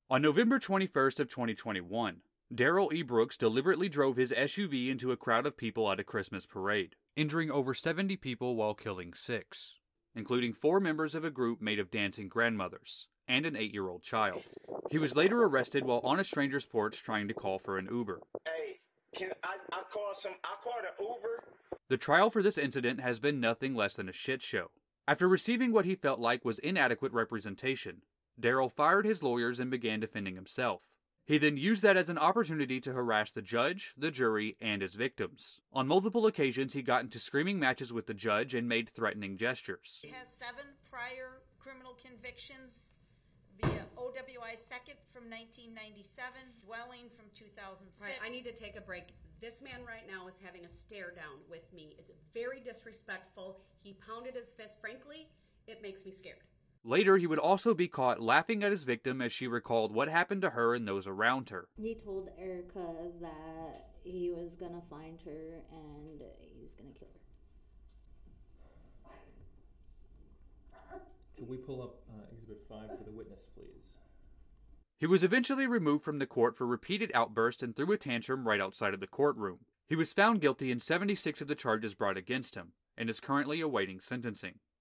On November 21st of 2021, Darrell E. Brooks deliberately drove his SUV into a crowd of people at a Christmas parade, injuring over 70 people while killing 6, including 4 members of a group made of dancing grandmothers and an 8-year-old child. He was later arrested while on a stranger's porch trying to call for an Uber. Hey, I called an Uber. The trial for this incident has been nothing less than a shit show. After receiving what he felt like was inadequate representation, Darrell fired his lawyers and began defending himself. He then used that as an opportunity to harass the judge, the jury, and his victims. On multiple occasions, he got into screaming matches with the judge and made threatening gestures. He has 7 prior criminal convictions via OWI second from 1997, dwelling from 2006. Right, I need to take a break. This man right now is having a stare down with me. It's very disrespectful. He pounded his fist. Frankly, it makes me scared. Later, he would also be caught laughing at his victim as she recalled what happened to her and those around her. He told Erica that he was gonna find her and he's gonna kill her. Can we pull up Exhibit 5 for the witness, please? He was eventually removed from the court for repeated outbursts and threw a tantrum right outside of the courtroom. He was found guilty in 76 of the charges brought against him, and is currently awaiting sentencing.